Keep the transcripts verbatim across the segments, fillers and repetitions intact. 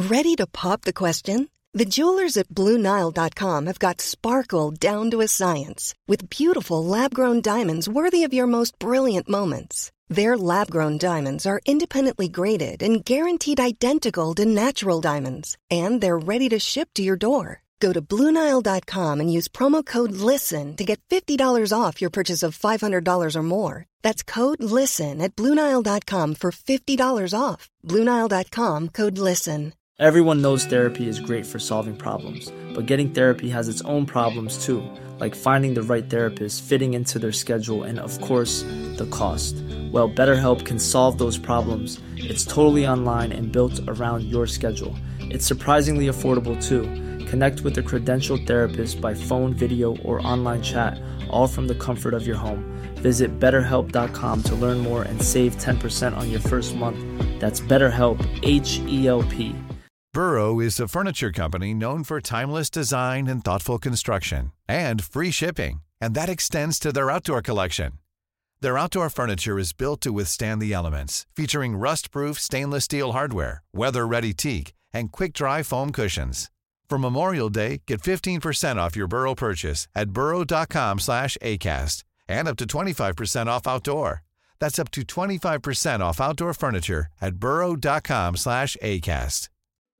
Ready to pop the question? The jewelers at Blue Nile dot com have got sparkle down to a science with beautiful lab-grown diamonds worthy of your most brilliant moments. Their lab-grown diamonds are independently graded and guaranteed identical to natural diamonds, and they're ready to ship to your door. Go to Blue Nile dot com and use promo code LISTEN to get fifty dollars off your purchase of five hundred dollars or more. That's code LISTEN at Blue Nile dot com for fifty dollars off. Blue Nile dot com, code LISTEN. Everyone knows therapy is great for solving problems, but getting therapy has its own problems too, like finding the right therapist, fitting into their schedule, and of course, the cost. Well, BetterHelp can solve those problems. It's totally online and built around your schedule. It's surprisingly affordable too. Connect with a credentialed therapist by phone, video, or online chat, all from the comfort of your home. Visit better help dot com to learn more and save ten percent on your first month. That's BetterHelp, H E L P. Burrow is a furniture company known for timeless design and thoughtful construction, and free shipping, and that extends to their outdoor collection. Their outdoor furniture is built to withstand the elements, featuring rust-proof stainless steel hardware, weather-ready teak, and quick-dry foam cushions. For Memorial Day, get fifteen percent off your Burrow purchase at burrow dot com slash acast, and up to twenty-five percent off outdoor. That's up to twenty-five percent off outdoor furniture at burrow dot com slash acast.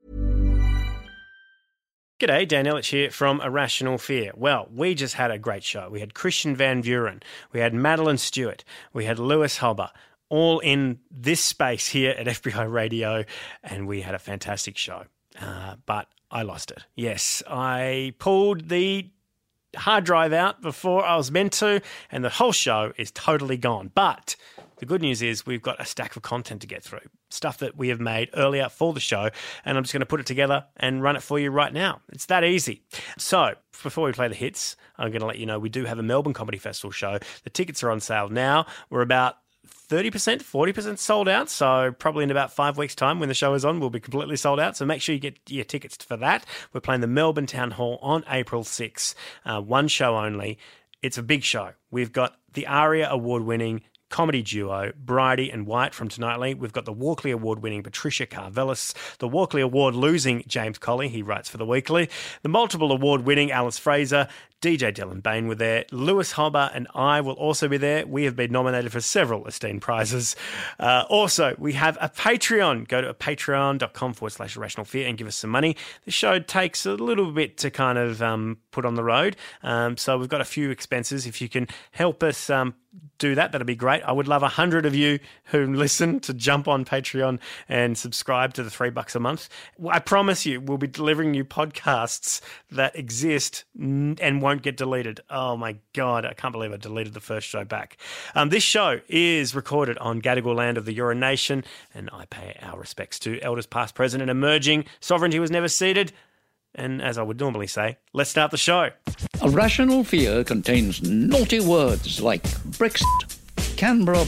G'day, Dan Ellich here from Irrational Fear. Well, we just had a great show. We had Christian Van Vuren, we had Madeline Stewart, we had Lewis Hobber, all in this space here at F B I Radio, and we had a fantastic show. Uh, but I lost it. Yes, I pulled the hard drive out before I was meant to, and the whole show is totally gone. But the good news is we've got a stack of content to get through, stuff that we have made earlier for the show, and I'm just going to put it together and run it for you right now. It's that easy. So before we play the hits, I'm going to let you know we do have a Melbourne Comedy Festival show. The tickets are on sale now. We're about thirty percent, forty percent sold out, so probably in about five weeks' time when the show is on, we'll be completely sold out, so make sure you get your tickets for that. We're playing the Melbourne Town Hall on April sixth, uh, one show only. It's a big show. We've got the ARIA award-winning comedy duo Bridie and White from Tonightly. We've got the Walkley Award-winning Patricia Karvelis, the Walkley Award-losing James Colley, he writes for The Weekly, the multiple award-winning Alice Fraser, D J Dylan Bain were there. Lewis Hobber and I will also be there. We have been nominated for several esteemed prizes. Uh, also, we have a Patreon. Go to patreon.com forward slash irrational fear and give us some money. The show takes a little bit to kind of um, put on the road. Um, so we've got a few expenses. If you can help us um, do that, that'd be great. I would love a hundred of you who listen to jump on Patreon and subscribe to the three bucks a month. I promise you, we'll be delivering you podcasts that exist and won't get deleted. Oh my God, I can't believe I deleted the first show back. Um, this show is recorded on Gadigal land of the Eora Nation, and I pay our respects to elders past, present and emerging. Sovereignty was never ceded. And as I would normally say, let's start the show. Irrational Fear contains naughty words like Brexit, Canberra,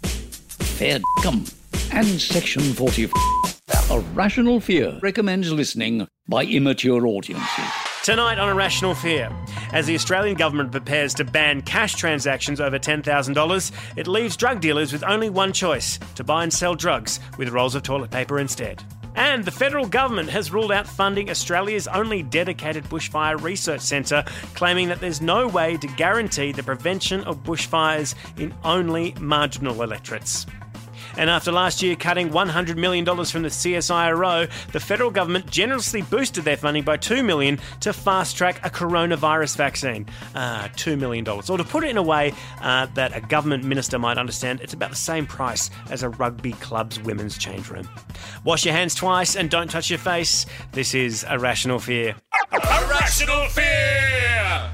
fair cum, and Section forty-four. Irrational Fear recommends listening by immature audiences. Tonight on Irrational Fear, as the Australian government prepares to ban cash transactions over ten thousand dollars, it leaves drug dealers with only one choice, to buy and sell drugs with rolls of toilet paper instead. And the federal government has ruled out funding Australia's only dedicated bushfire research centre, claiming that there's no way to guarantee the prevention of bushfires in only marginal electorates. And after last year cutting one hundred million dollars from the C S I R O, the federal government generously boosted their funding by two million dollars to fast-track a coronavirus vaccine. Uh, two million dollars. Or to put it in a way uh, that a government minister might understand, it's about the same price as a rugby club's women's change room. Wash your hands twice and don't touch your face. This is Irrational Fear. Irrational Fear!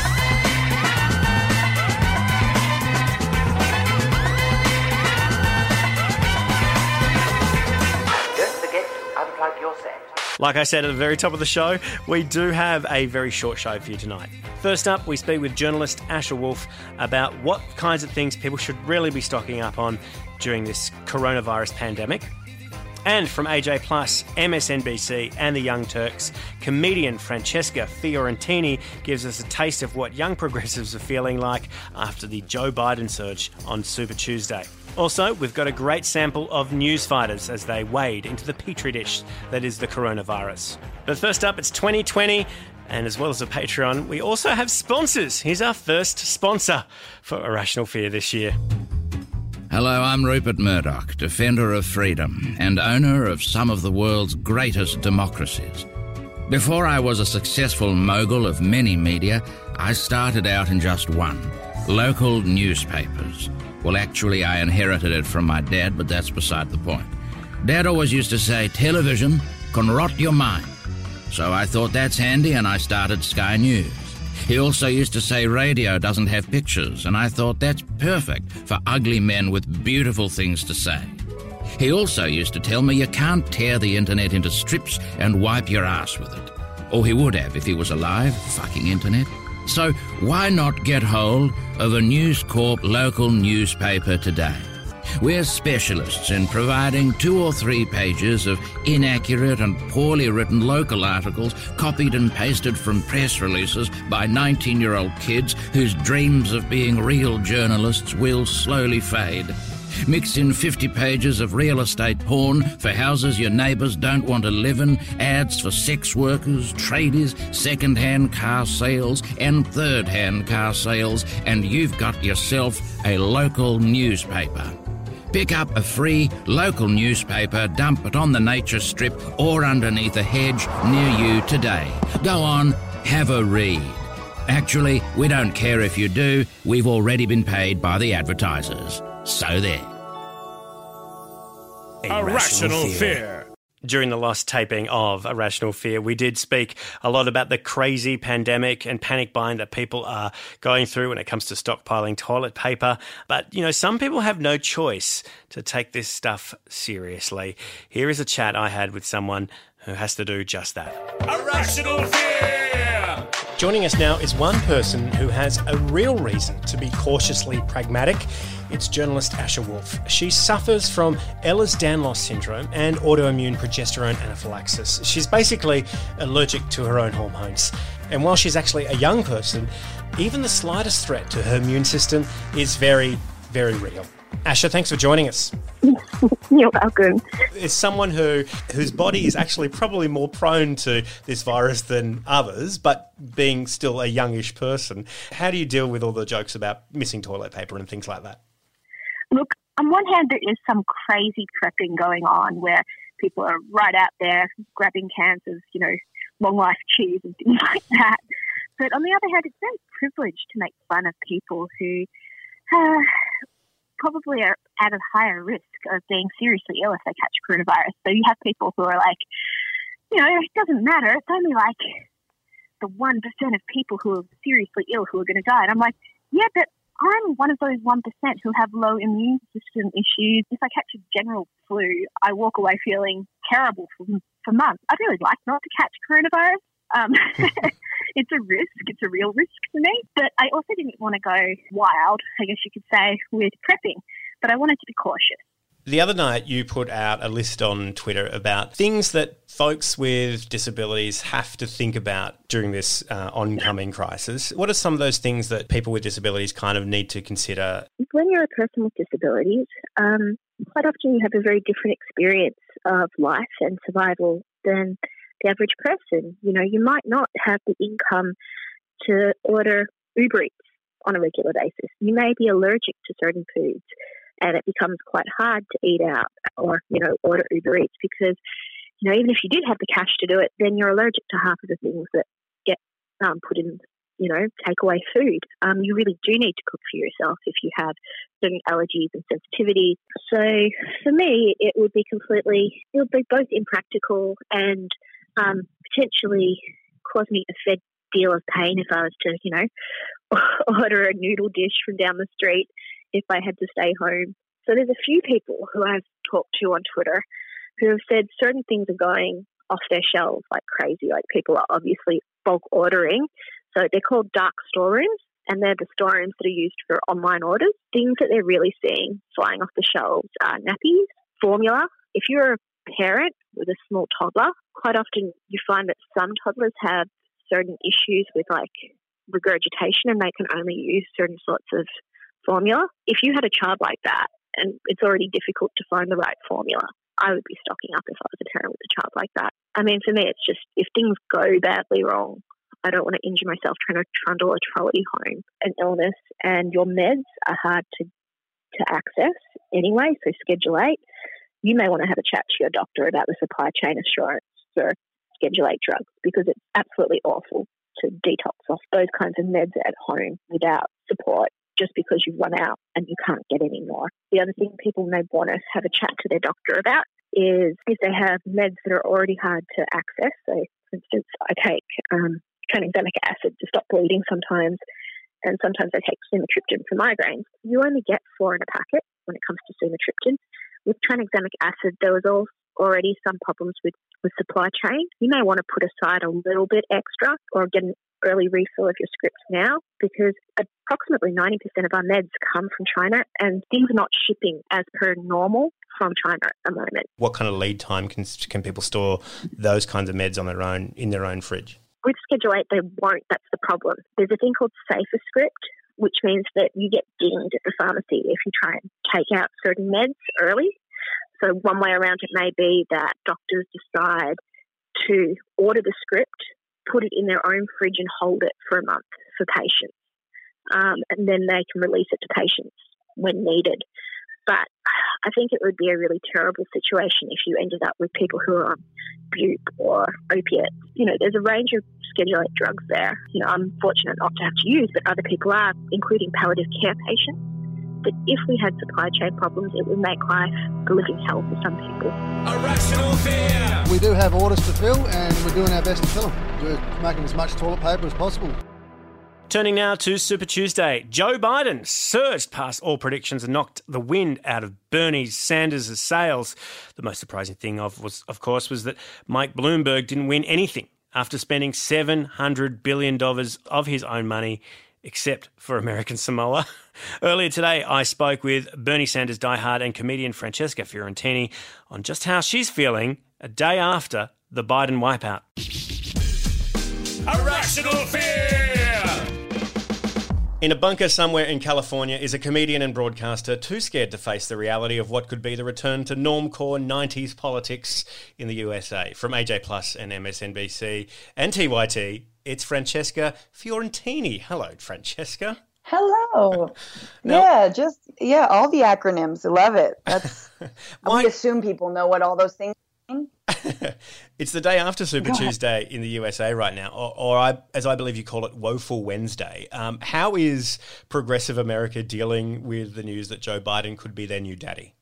Like I said at the very top of the show, we do have a very short show for you tonight. First up, we speak with journalist Asher Wolf about what kinds of things people should really be stocking up on during this coronavirus pandemic. And from A J Plus, M S N B C and the Young Turks, comedian Francesca Fiorentini gives us a taste of what young progressives are feeling like after the Joe Biden surge on Super Tuesday. Also, we've got a great sample of news fighters as they wade into the petri dish that is the coronavirus. But first up, it's twenty twenty, and as well as a Patreon, we also have sponsors. Here's our first sponsor for Irrational Fear this year. Hello, I'm Rupert Murdoch, defender of freedom and owner of some of the world's greatest democracies. Before I was a successful mogul of many media, I started out in just one, local newspapers. Well, actually, I inherited it from my dad, but that's beside the point. Dad always used to say, television can rot your mind. So I thought that's handy, and I started Sky News. He also used to say radio doesn't have pictures, and I thought that's perfect for ugly men with beautiful things to say. He also used to tell me you can't tear the internet into strips and wipe your ass with it. Or he would have if he was alive, fucking internet. So why not get hold of a News Corp local newspaper today? We're specialists in providing two or three pages of inaccurate and poorly written local articles copied and pasted from press releases by nineteen-year-old kids whose dreams of being real journalists will slowly fade. Mix in fifty pages of real estate porn for houses your neighbours don't want to live in, ads for sex workers, tradies, second-hand car sales and third-hand car sales, and you've got yourself a local newspaper. Pick up a free local newspaper, dump it on the nature strip or underneath a hedge near you today. Go on, have a read. Actually, we don't care if you do. We've already been paid by the advertisers. So there. Irrational Fear. During the last taping of Irrational Fear, we did speak a lot about the crazy pandemic and panic buying that people are going through when it comes to stockpiling toilet paper. But, you know, some people have no choice to take this stuff seriously. Here is a chat I had with someone who has to do just that. Irrational Fear! Joining us now is one person who has a real reason to be cautiously pragmatic. It's journalist Asher Wolf. She suffers from Ehlers-Danlos syndrome and autoimmune progesterone anaphylaxis. She's basically allergic to her own hormones. And while she's actually a young person, even the slightest threat to her immune system is very, very real. Asher, thanks for joining us. You're welcome. As someone who whose body is actually probably more prone to this virus than others, but being still a youngish person, how do you deal with all the jokes about missing toilet paper and things like that? Look, on one hand, there is some crazy prepping going on where people are right out there grabbing cans of, you know, long life cheese and things like that. But on the other hand, it's very privileged to make fun of people who uh, probably are at a higher risk of being seriously ill if they catch coronavirus. So you have people who are like, you know, it doesn't matter. It's only like the one percent of people who are seriously ill who are going to die. And I'm like, yeah, but I'm one of those one percent who have low immune system issues. If I catch a general flu, I walk away feeling terrible for, for months. I'd really like not to catch coronavirus. Um, it's a risk. It's a real risk for me. But I also didn't want to go wild, I guess you could say, with prepping. But I wanted to be cautious. The other night you put out a list on Twitter about things that folks with disabilities have to think about during this uh, oncoming crisis. What are some of those things that people with disabilities kind of need to consider? When you're a person with disabilities, um, quite often you have a very different experience of life and survival than the average person. You know, you might not have the income to order Uber Eats on a regular basis. You may be allergic to certain foods, and it becomes quite hard to eat out or, you know, order Uber Eats because, you know, even if you did have the cash to do it, then you're allergic to half of the things that get um, put in, you know, takeaway food. Um, you really do need to cook for yourself if you have certain allergies and sensitivities. So for me, it would be completely, it would be both impractical and um, potentially cause me a fair deal of pain if I was to, you know, order a noodle dish from down the street if I had to stay home. So there's a few people who I've talked to on Twitter who have said certain things are going off their shelves like crazy. Like people are obviously bulk ordering. So they're called dark storerooms, and they're the storerooms that are used for online orders. Things that they're really seeing flying off the shelves are nappies, formula. If you're a parent with a small toddler, quite often you find that some toddlers have certain issues with like regurgitation and they can only use certain sorts of formula. If you had a child like that, and it's already difficult to find the right formula. I would be stocking up if I was a parent with a child like that. I mean, for me, it's just if things go badly wrong, I don't want to injure myself trying to trundle a trolley home. An illness and your meds are hard to, to access anyway, so Schedule eight. You may want to have a chat to your doctor about the supply chain assurance for Schedule eight drugs, because it's absolutely awful to detox off those kinds of meds at home without support just because you've run out and you can't get any more. The other thing people may want to have a chat to their doctor about is if they have meds that are already hard to access. So, for instance, I take um, tranexamic acid to stop bleeding sometimes, and sometimes I take sumatriptan for migraines. You only get four in a packet when it comes to sumatriptan. With tranexamic acid, there was also already some problems with, with supply chain. You may want to put aside a little bit extra or get an early refill of your scripts now, because approximately ninety percent of our meds come from China, and things are not shipping as per normal from China at the moment. What kind of lead time can can people store those kinds of meds on their own in their own fridge? With Schedule eight, they won't. That's the problem. There's a thing called Safer Script, which means that you get dinged at the pharmacy if you try and take out certain meds early. So one way around it may be that doctors decide to order the script, put it in their own fridge and hold it for a month for patients. Um, and then they can release it to patients when needed. But I think it would be a really terrible situation if you ended up with people who are on bupe or opiates. You know, there's a range of Schedule eight drugs there. You know, I'm fortunate not to have to use, but other people are, including palliative care patients. That if we had supply chain problems, it would make life a living hell for some people. Irrational fear! We do have orders to fill, and we're doing our best to fill them. We're making as much toilet paper as possible. Turning now to Super Tuesday. Joe Biden surged past all predictions and knocked the wind out of Bernie Sanders' sails. The most surprising thing, of was, of course, was that Mike Bloomberg didn't win anything after spending seven hundred billion dollars of his own money, except for American Samoa. Earlier today, I spoke with Bernie Sanders diehard and comedian Francesca Fiorentini on just how she's feeling a day after the Biden wipeout. Irrational fear! In a bunker somewhere in California is a comedian and broadcaster too scared to face the reality of what could be the return to normcore nineties politics in the U S A. From A J Plus and M S N B C and T Y T, it's Francesca Fiorentini. Hello, Francesca. Hello. Now, yeah, just, yeah, all the acronyms. I love it. That's, I assume people know what all those things mean. It's the day after Super Go Tuesday in the U S A right now, or, or I, as I believe you call it, Woeful Wednesday. Um, how is progressive America dealing with the news that Joe Biden could be their new daddy?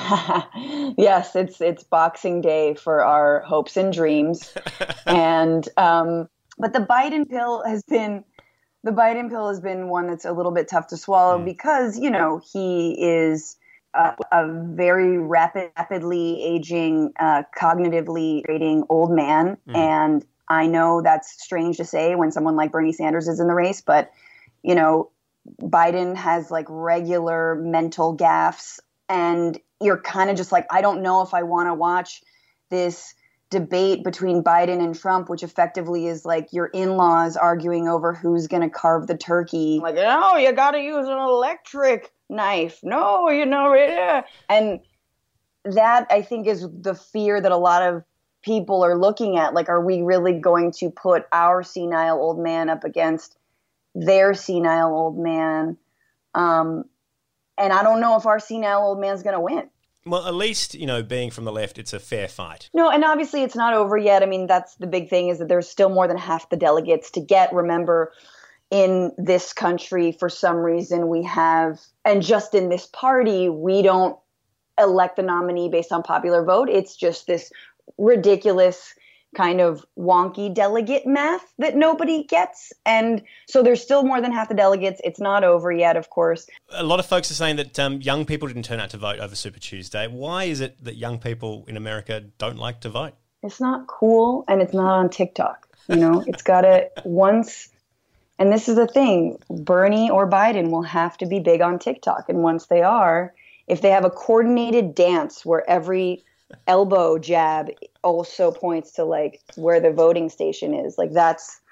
Yes, it's it's Boxing Day for our hopes and dreams. and um, but the Biden pill has been the Biden pill has been one that's a little bit tough to swallow mm. because, you know, he is a, a very rapid, rapidly aging, uh, cognitively rating old man. Mm. And I know that's strange to say when someone like Bernie Sanders is in the race, but, you know, Biden has like regular mental gaffes, and you're kind of just like, I don't know if I want to watch this debate between Biden and Trump, which effectively is like your in-laws arguing over who's going to carve the turkey. Like, no, you got to use an electric knife. No, you know, yeah. And that, I think, is the fear that a lot of people are looking at. Like, are we really going to put our senile old man up against their senile old man? Um, and I don't know if our senile old man's going to win. Well, at least, you know, being from the left, it's a fair fight. No, and obviously it's not over yet. I mean, that's the big thing, is that there's still more than half the delegates to get. Remember, in this country, for some reason, we have, and just in this party, we don't elect the nominee based on popular vote. It's just this ridiculous kind of wonky delegate math that nobody gets. And so there's still more than half the delegates. It's not over yet, of course. A lot of folks are saying that um, young people didn't turn out to vote over Super Tuesday. Why is it that young people in America don't like to vote? It's not cool, and it's not on TikTok. You know, it's got to once, and this is the thing, Bernie or Biden will have to be big on TikTok. And once they are, if they have a coordinated dance where every elbow jab also points to like where the voting station is, like that's,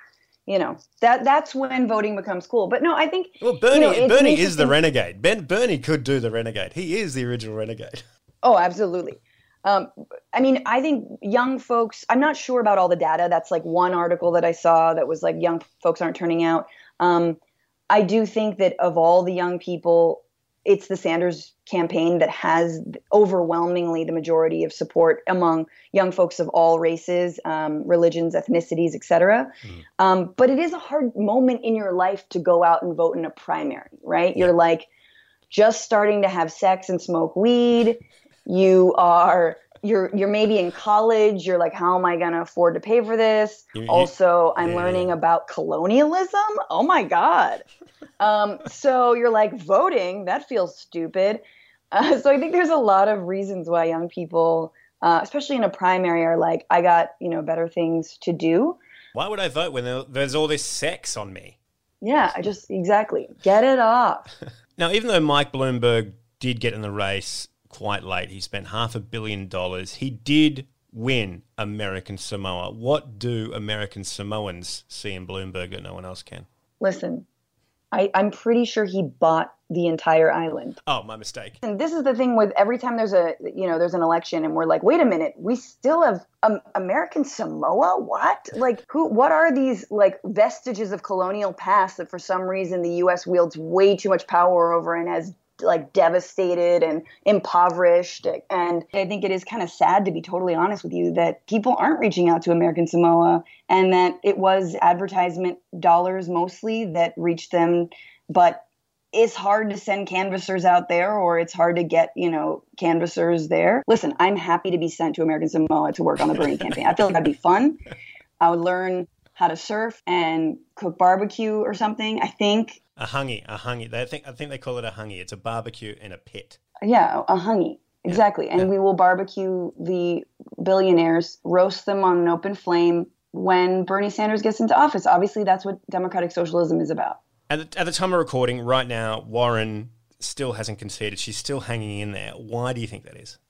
you know, that that's when voting becomes cool. But no, I think well, Bernie, you know, it Bernie is the think, renegade. Ben Bernie could do the renegade. He is the original renegade. Oh, absolutely. Um, I mean, I think young folks, I'm not sure about all the data. That's like one article that I saw that was like young folks aren't turning out. Um, I do think that of all the young people, it's the Sanders campaign that has overwhelmingly the majority of support among young folks of all races, um, religions, ethnicities, et cetera. Mm. Um, but it is a hard moment in your life to go out and vote in a primary, right? You're like just starting to have sex and smoke weed. You are, you're, you're maybe in college. You're like, how am I going to afford to pay for this? You, also, I'm yeah. learning about colonialism. Oh my God. um, so you're like, voting, that feels stupid. Uh, so I think there's a lot of reasons why young people, uh, especially in a primary, are like, I got, you know, better things to do. Why would I vote when there's all this sex on me? Yeah, I just, exactly. Get it off. Now, even though Mike Bloomberg did get in the race quite late, he spent half a billion dollars, he did win American Samoa. What do American Samoans see in Bloomberg that no one else can? Listen, I, I'm pretty sure he bought the entire island. Oh, my mistake. And this is the thing with every time there's a, you know, there's an election and we're like, wait a minute, we still have um, American Samoa? What? Like, who, what are these like vestiges of colonial past that for some reason the U S wields way too much power over and has like devastated and impoverished. And I think it is kind of sad, to be totally honest with you, that people aren't reaching out to American Samoa and that it was advertisement dollars mostly that reached them. But it's hard to send canvassers out there, or it's hard to get, you know, canvassers there. Listen, I'm happy to be sent to American Samoa to work on the Bernie campaign. I feel like that'd be fun. I would learn how to surf and cook barbecue or something, I think. A hungy, a hungy. They think I think they call it a hungy. It's a barbecue in a pit. Yeah, a hungy. Exactly. Yeah. And yeah. we will barbecue the billionaires, roast them on an open flame when Bernie Sanders gets into office. Obviously, that's what democratic socialism is about. At the, at the time of recording, right now, Warren still hasn't conceded. She's still hanging in there. Why do you think that is?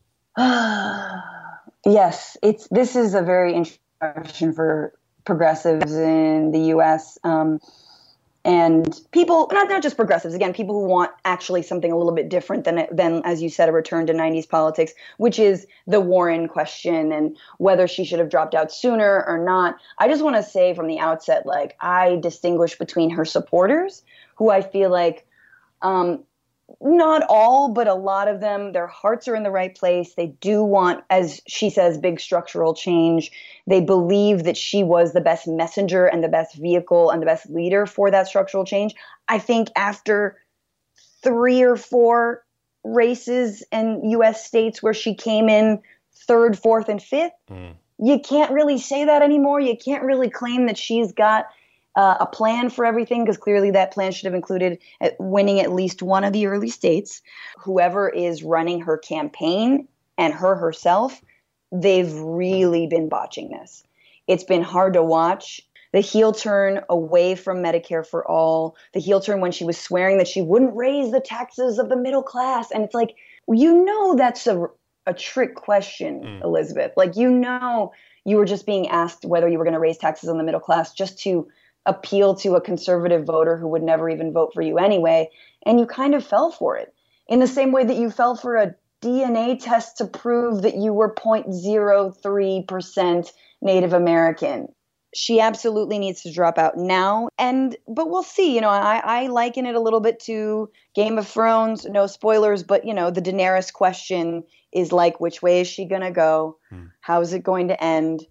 Yes, it's this is a very interesting question for progressives in the U S Um And people, not, not just progressives, again, people who want actually something a little bit different than, than, as you said, a return to nineties politics, which is the Warren question and whether she should have dropped out sooner or not. I just want to say from the outset, like, I distinguish between her supporters, who I feel like, um, not all, but a lot of them, their hearts are in the right place. They do want, as she says, big structural change. They believe that she was the best messenger and the best vehicle and the best leader for that structural change. I think after three or four races in U S states where she came in third, fourth, and fifth, mm. you can't really say that anymore. You can't really claim that she's got Uh, a plan for everything, because clearly that plan should have included winning at least one of the early states. Whoever is running her campaign and her herself, they've really been botching this. It's been hard to watch. The heel turn away from Medicare for all, the heel turn when she was swearing that she wouldn't raise the taxes of the middle class. And it's like, you know, that's a, a trick question, mm. Elizabeth. Like, you know, you were just being asked whether you were going to raise taxes on the middle class just to appeal to a conservative voter who would never even vote for you anyway, and you kind of fell for it. In the same way that you fell for a D N A test to prove that you were zero point zero three percent Native American. She absolutely needs to drop out now, and but we'll see. You know, I, I liken it a little bit to Game of Thrones. No spoilers, but, you know, the Daenerys question is like, which way is she going to go? Hmm. How is it going to end?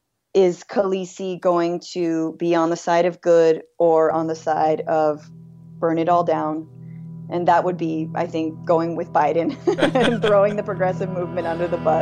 Is Khaleesi going to be on the side of good or on the side of burn it all down? And that would be, I think, going with Biden and throwing the progressive movement under the bus.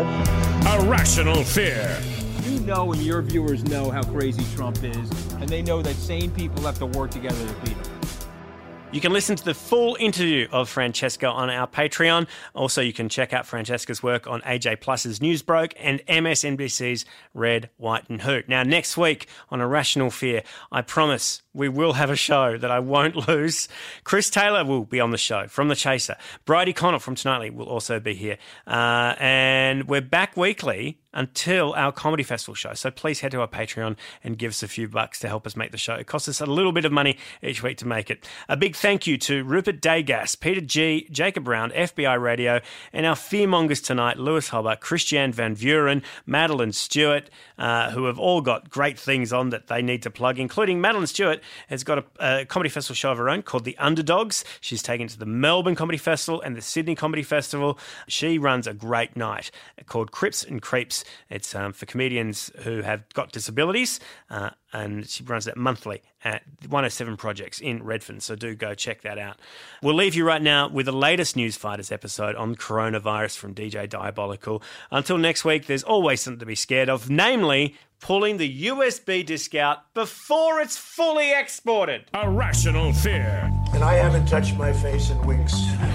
A rational fear. You know, and your viewers know how crazy Trump is, and they know that sane people have to work together to beat him. You can listen to the full interview of Francesca on our Patreon. Also, you can check out Francesca's work on A J Plus's Newsbroke and M S N B C's Red, White and Who. Now, next week on A Rational Fear, I promise we will have a show that I won't lose. Chris Taylor will be on the show from The Chaser. Bridie Connell from Tonightly will also be here. Uh, and we're back weekly until our Comedy Festival show. So please head to our Patreon and give us a few bucks to help us make the show. It costs us a little bit of money each week to make it. A big thank you to Rupert Degas, Peter G, Jacob Brown, F B I Radio, and our fearmongers tonight, Lewis Hobber, Christiane Van Vuren, Madeline Stewart, uh, who have all got great things on that they need to plug, including Madeline Stewart has got a, a comedy festival show of her own called The Underdogs. She's taken to the Melbourne Comedy Festival and the Sydney Comedy Festival. She runs a great night called Crips and Creeps. It's um, for comedians who have got disabilities, uh, and she runs that monthly at one oh seven Projects in Redfern, so do go check that out. We'll leave you right now with the latest News Fighters episode on coronavirus from D J Diabolical. Until next week, there's always something to be scared of, namely pulling the U S B disc out before it's fully exported. A rational fear. And I haven't touched my face in weeks.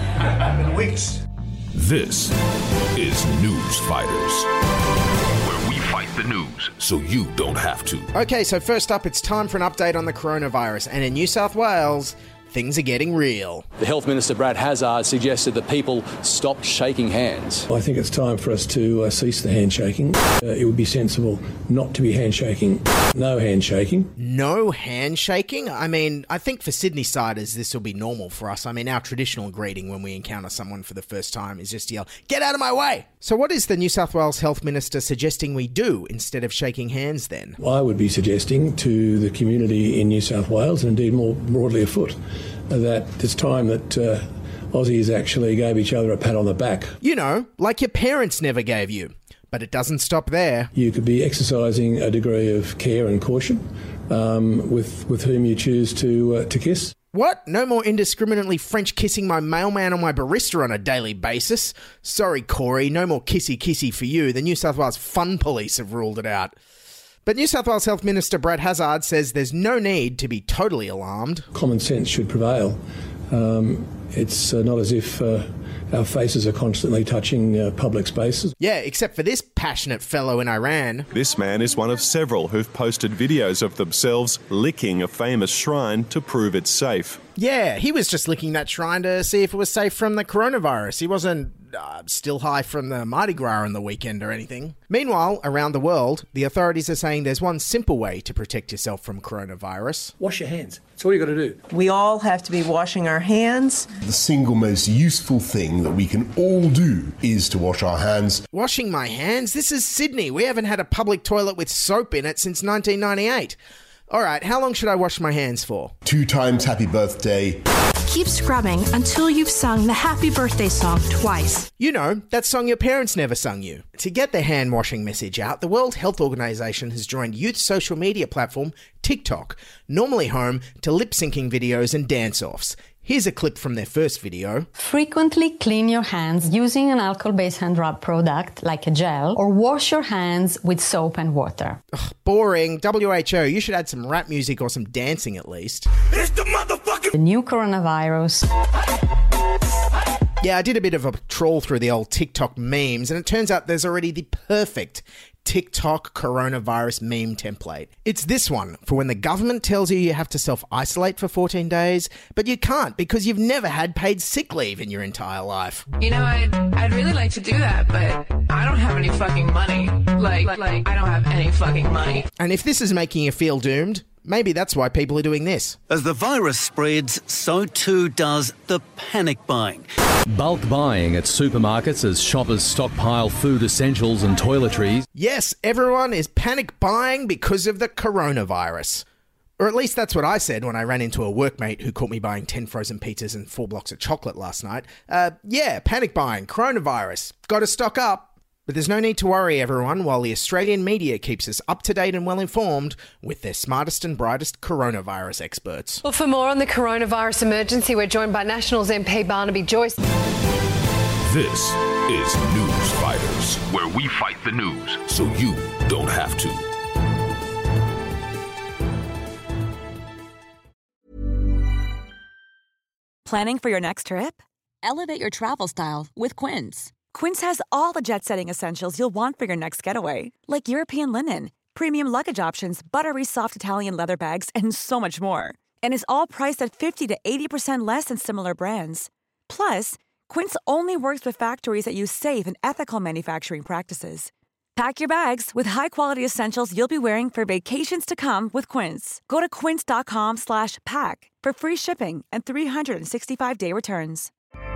In weeks. This is News Fighters, where we fight the news so you don't have to. Okay, so first up, it's time for an update on the coronavirus. And in New South Wales, things are getting real. The Health Minister, Brad Hazzard, suggested that people stop shaking hands. I think it's time for us to uh, cease the handshaking. Uh, it would be sensible not to be handshaking. No handshaking. No handshaking? I mean, I think for Sydney-siders, this will be normal for us. I mean, our traditional greeting when we encounter someone for the first time is just to yell, "Get out of my way!" So what is the New South Wales Health Minister suggesting we do instead of shaking hands then? I would be suggesting to the community in New South Wales, and indeed more broadly afoot, that it's time that uh, Aussies actually gave each other a pat on the back. You know, like your parents never gave you. But it doesn't stop there. You could be exercising a degree of care and caution um, with with whom you choose to uh, to kiss. What? No more indiscriminately French kissing my mailman or my barista on a daily basis. Sorry, Corey, no more kissy-kissy for you. The New South Wales Fun Police have ruled it out. But New South Wales Health Minister Brad Hazzard says there's no need to be totally alarmed. Common sense should prevail. Um, it's uh, not as if uh, our faces are constantly touching uh, public spaces. Yeah, except for this passionate fellow in Iran. This man is one of several who've posted videos of themselves licking a famous shrine to prove it's safe. Yeah, he was just licking that shrine to see if it was safe from the coronavirus. He wasn't uh, still high from the Mardi Gras on the weekend or anything. Meanwhile, around the world, the authorities are saying there's one simple way to protect yourself from coronavirus. Wash your hands. That's all you got to do. We all have to be washing our hands. The single most useful thing that we can all do is to wash our hands. Washing my hands? This is Sydney. We haven't had a public toilet with soap in it since nineteen ninety-eight. All right, how long should I wash my hands for? Two times happy birthday. Keep scrubbing until you've sung the happy birthday song twice. You know, that song your parents never sung you. To get the hand washing message out, the World Health Organization has joined youth social media platform TikTok, normally home to lip-syncing videos and dance-offs. Here's a clip from their first video. Frequently clean your hands using an alcohol-based hand rub product like a gel, or wash your hands with soap and water. Ugh, boring. W H O, you should add some rap music or some dancing at least. It's the motherfucking... The new coronavirus. Yeah, I did a bit of a trawl through the old TikTok memes, and it turns out there's already the perfect TikTok coronavirus meme template. It's this one, for when the government tells you you have to self-isolate for fourteen days, but you can't because you've never had paid sick leave in your entire life. You know, I'd, I'd really like to do that, but I don't have any fucking money. Like, like, I don't have any fucking money. And if this is making you feel doomed, maybe that's why people are doing this. As the virus spreads, so too does the panic buying. Bulk buying at supermarkets as shoppers stockpile food essentials and toiletries. Yes, everyone is panic buying because of the coronavirus. Or at least that's what I said when I ran into a workmate who caught me buying ten frozen pizzas and four blocks of chocolate last night. Uh, yeah, panic buying, coronavirus. Gotta stock up. But there's no need to worry, everyone, while the Australian media keeps us up-to-date and well-informed with their smartest and brightest coronavirus experts. Well, for more on the coronavirus emergency, we're joined by Nationals M P Barnaby Joyce. This is News Fighters, where we fight the news so you don't have to. Planning for your next trip? Elevate your travel style with Quince. Quince has all the jet-setting essentials you'll want for your next getaway, like European linen, premium luggage options, buttery soft Italian leather bags, and so much more. And is all priced at fifty to eighty percent less than similar brands. Plus, Quince only works with factories that use safe and ethical manufacturing practices. Pack your bags with high-quality essentials you'll be wearing for vacations to come with Quince. Go to quince.com slash pack for free shipping and three sixty-five day returns.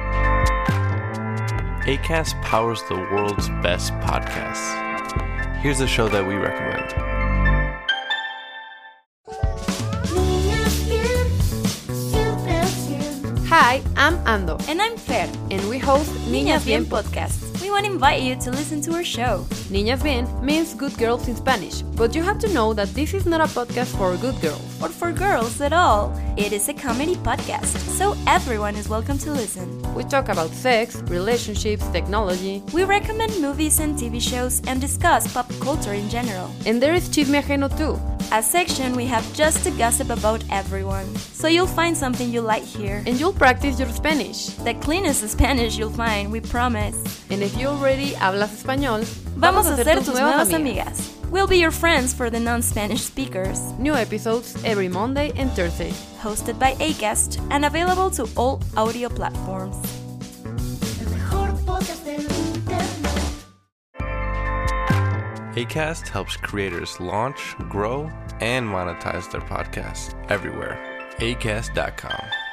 Acast powers the world's best podcasts. Here's a show that we recommend. Hi, I'm Ando. And I'm Fer. And we host Niñas Bien Podcast. We want to invite you to listen to our show. Niñas Bien means good girls in Spanish, but you have to know that this is not a podcast for good girls. Or for girls at all. It is a comedy podcast, so everyone is welcome to listen. We talk about sex, relationships, technology. We recommend movies and T V shows and discuss pop culture in general. And there is Chisme Ajeno too. A section we have just to gossip about everyone. So you'll find something you like here. And you'll practice your Spanish. The cleanest Spanish you'll find, we promise. And if you already hablas español, vamos a ser tus nuevas amigas. We'll be your friends for the non-Spanish speakers. New episodes every Monday and Thursday. Hosted by Acast and available to all audio platforms. Acast helps creators launch, grow, and monetize their podcasts everywhere. Acast dot com.